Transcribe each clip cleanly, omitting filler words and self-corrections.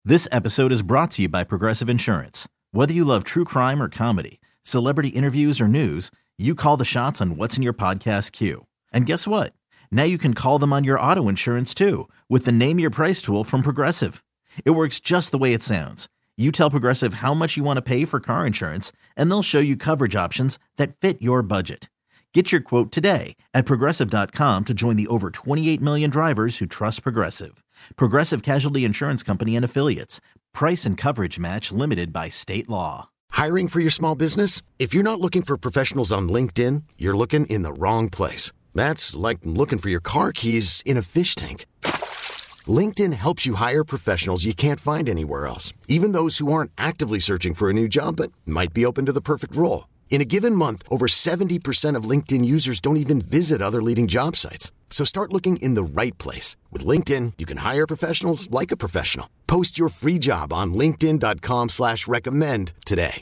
This episode is brought to you by Progressive Insurance. Whether you love true crime or comedy, celebrity interviews or news, you call the shots on what's in your podcast queue. And guess what? Now you can call them on your auto insurance too with the Name Your Price tool from Progressive. It works just the way it sounds. You tell Progressive how much you want to pay for car insurance, and they'll show you coverage options that fit your budget. Get your quote today at Progressive.com to join the over 28 million drivers who trust Progressive. Progressive Casualty Insurance Company and Affiliates. Price and coverage match limited by state law. Hiring for your small business? If you're not looking for professionals on LinkedIn, you're looking in the wrong place. That's like looking for your car keys in a fish tank. LinkedIn helps you hire professionals you can't find anywhere else, even those who aren't actively searching for a new job but might be open to the perfect role. In a given month, over 70% of LinkedIn users don't even visit other leading job sites. So start looking in the right place. With LinkedIn, you can hire professionals like a professional. Post your free job on linkedin.com/recommend today.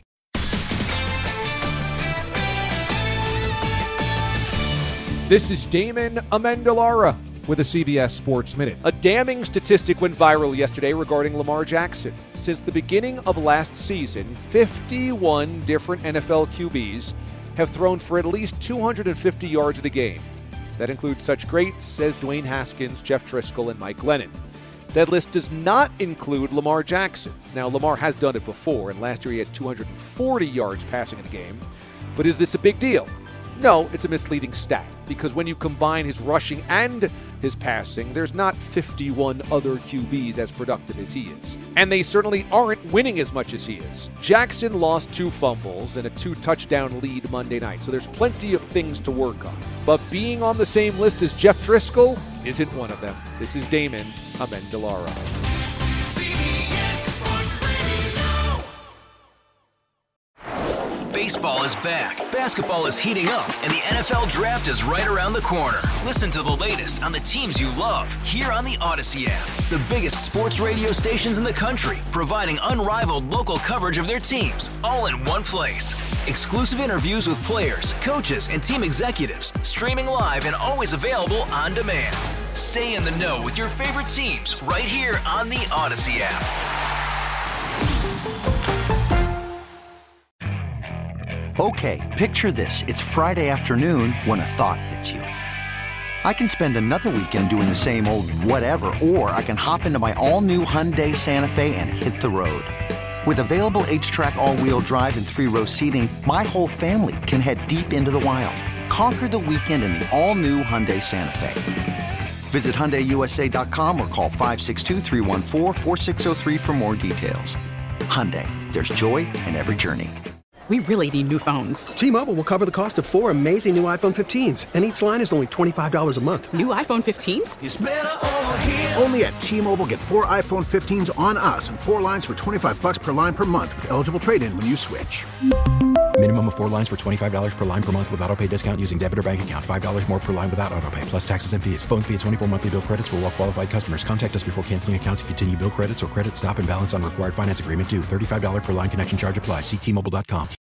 This is Damon Amendolara with a CBS Sports Minute. A damning statistic went viral yesterday regarding Lamar Jackson. Since the beginning of last season, 51 different NFL QBs have thrown for at least 250 yards in a game. That includes such greats as Dwayne Haskins, Jeff Driscoll, and Mike Glennon. That list does not include Lamar Jackson. Now, Lamar has done it before, and last year he had 240 yards passing in a game. But is this a big deal? No, it's a misleading stat, because when you combine his rushing and his passing, there's not 51 other QBs as productive as he is. And they certainly aren't winning as much as he is. Jackson lost 2 fumbles and a 2-touchdown lead Monday night, so there's plenty of things to work on. But being on the same list as Jeff Driscoll isn't one of them. This is Damon Amendolara. Baseball is back, basketball is heating up, and the NFL Draft is right around the corner. Listen to the latest on the teams you love here on the Odyssey app. The biggest sports radio stations in the country, providing unrivaled local coverage of their teams, all in one place. Exclusive interviews with players, coaches, and team executives, streaming live and always available on demand. Stay in the know with your favorite teams right here on the Odyssey app. Okay, picture this. It's Friday afternoon when a thought hits you. I can spend another weekend doing the same old whatever, or I can hop into my all-new Hyundai Santa Fe and hit the road. With available H-Track all-wheel drive and 3-row seating, my whole family can head deep into the wild. Conquer the weekend in the all-new Hyundai Santa Fe. Visit HyundaiUSA.com or call 562-314-4603 for more details. Hyundai, there's joy in every journey. We really need new phones. T-Mobile will cover the cost of 4 amazing new iPhone 15s, and each line is only $25 a month. New iPhone 15s? It's better over here. Only at T-Mobile, get 4 iPhone 15s on us and 4 lines for $25 per line per month with eligible trade-in when you switch. Minimum of 4 lines for $25 per line per month with autopay discount using debit or bank account. $5 more per line without autopay, plus taxes and fees. Phone fee at 24 monthly bill credits for well-qualified customers. Contact us before canceling account to continue bill credits or credit stop and balance on required finance agreement due. $35 per line connection charge applies. See T-Mobile.com.